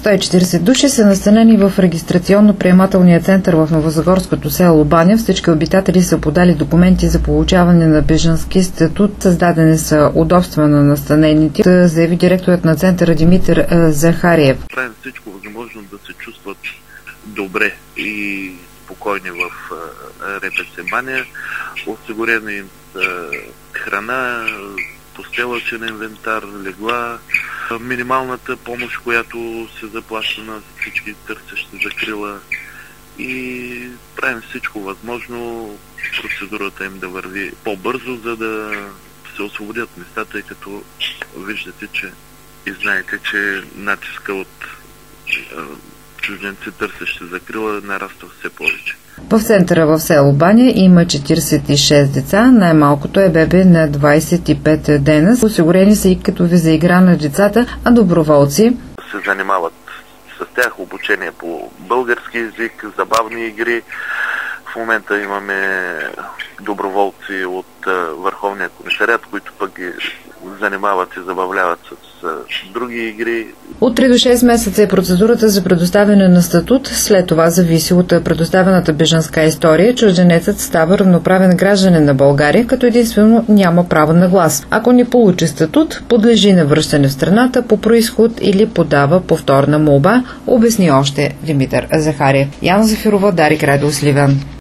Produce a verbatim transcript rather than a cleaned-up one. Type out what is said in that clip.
сто и четиридесет души са настанени в регистрационно-приемателния център в новозагорското село Баня. Всички обитатели са подали документи за получаване на бежански статут. Създадени са удобства на настанените, заяви директорът на центъра Димитър Захариев. Правим всичко възможно да се чувстват добре и спокойни в РПЦ Баня. Осигурена им храна, постелъчен инвентар, легла, минималната помощ, която се заплаща на всички търсещи закрила, и правим всичко възможно процедурата им да върви по-бързо, за да се освободят местата, тъй като виждате, че и знаете, че натиска от чужденци търсещи закрила нараства все повече. В центъра в село Баня има четиридесет и шест деца, най-малкото е бебе на двадесет и пет дена. Осигурени са и като за игра на децата, а доброволци се занимават с тях, обучение по български език, забавни игри. В момента имаме доброволци от Върховния комисариат, които пък ги занимават и забавляват с други игри. От три до шест месеца е процедурата за предоставяне на статут. След това зависи от предоставената бежанска история. Чужденецът става равноправен гражданин на България, като единствено няма право на глас. Ако не получи статут, подлежи на връщане в страната по произход или подава повторна молба, обясни още Димитър Захариев. Яна Зафирова, Дарик Радио, Сливен.